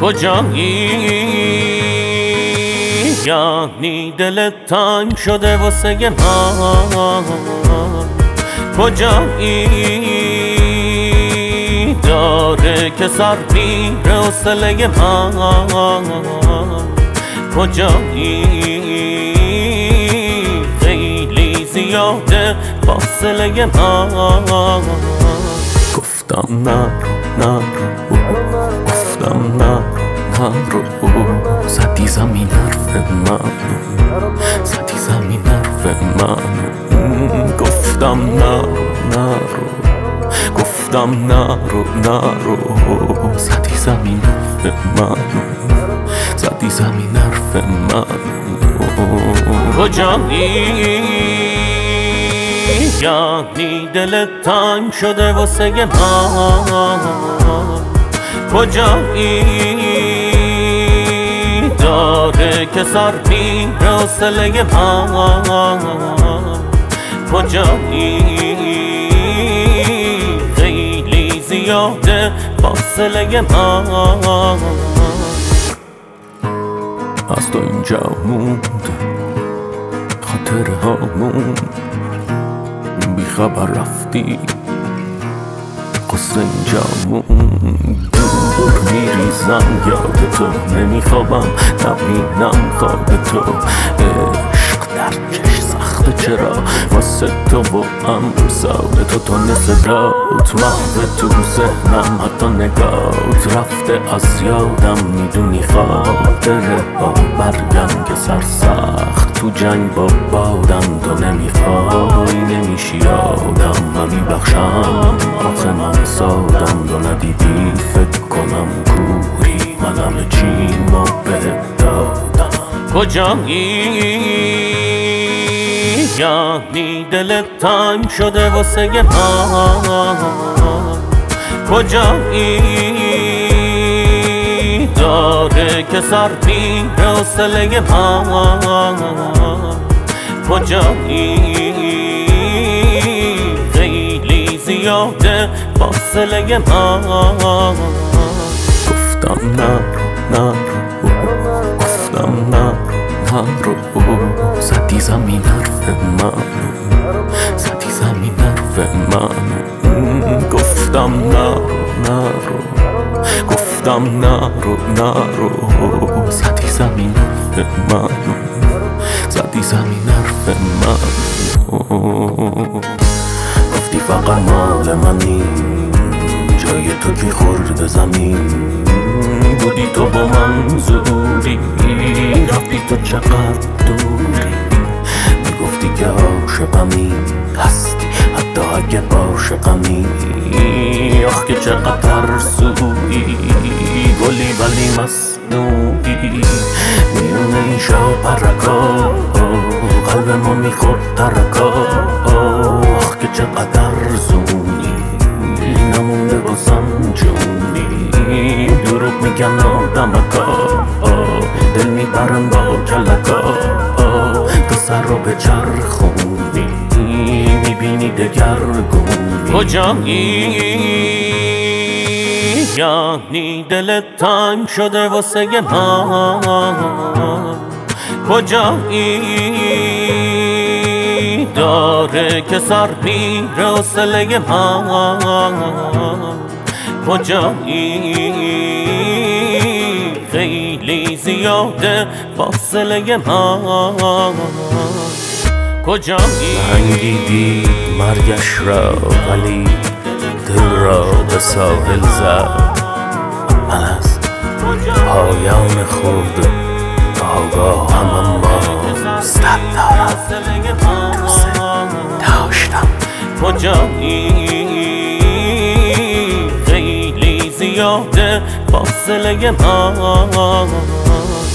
کجایی؟ یعنی دلت تنگ شده واسه من. کجایی؟ داره که سر میره حوصله من. کجایی؟ خیلی زیاده فاصله من. گفتم نرو گفتم نرو زدی زمین حرف من، زدی زمین حرف من. گفتم نرو گفتم نرو زدی زمین حرف من، زدی زمین حرف من. کجایی؟ یعنی دلت تنگ شده واسه من. کجایی؟ داره که سر میره حوصله من. کجایی؟ خیلی زیاده فاصله من. از تو اینجا موند خاطره هامون، بی خبر رفتی قصه اینجا موند. دور میریزم یاد تو، نمیخوابم نبینم خواب تو. عشق درکش سخته چرا واسه تو و امثال تو. تو صدات محو تو ذهنم، حتی نگات رفته از یادم. میدونی خاطره ها برگم که سرسخت تو جنگ با بادم. تو نمیخوای نمیشی آدم، من میبخشم آخه من سادم. تو ندیدی فکر کنم کوری، من همه چیمو بهت دادم. کجایی؟ یعنی دلت تنگ شده واسه من. کجایی؟ داره که سر میره حوصله من. کجایی؟ خیلی زیاده فاصله من. گفتم نرو گفتم نرو زدی زمین حرف من، زدی زمین حرف من. گفتم نرو گفتم نرو زدی زمین حرف من، زدی زمین حرف من. گفتی فقط مال منی، جای تو کی خورد زمین. بودی تو با من زوری، رفتی تو چقدر دوری. میگفتی که عاشقمی هستی حتی اگه عاشقمی. آخ که چقدر ترسویی، گلی ولی مصنوعی. میونه این شاپرکا قلب ما میخورد ترکا. آخ که چقدر زونی، نمونده بازم جونی. دروغ میگن آدمکا، دل میبرن با کلکا. تو سر رو به چرخونی، میبینی دگرگونی. کجایی؟ یعنی دلت تنگ شده واسه من. کجایی؟ داره که سر میره حوصله من. کجایی؟ خیلی زیاده فاصله من. کجایی؟ رنگیدی مرگش را ولی دل را به ساحل زد. من از پایان خود آگاهم، اما صد دارم دوست داشتم. کجایی؟ خیلی زیاده فاصله من.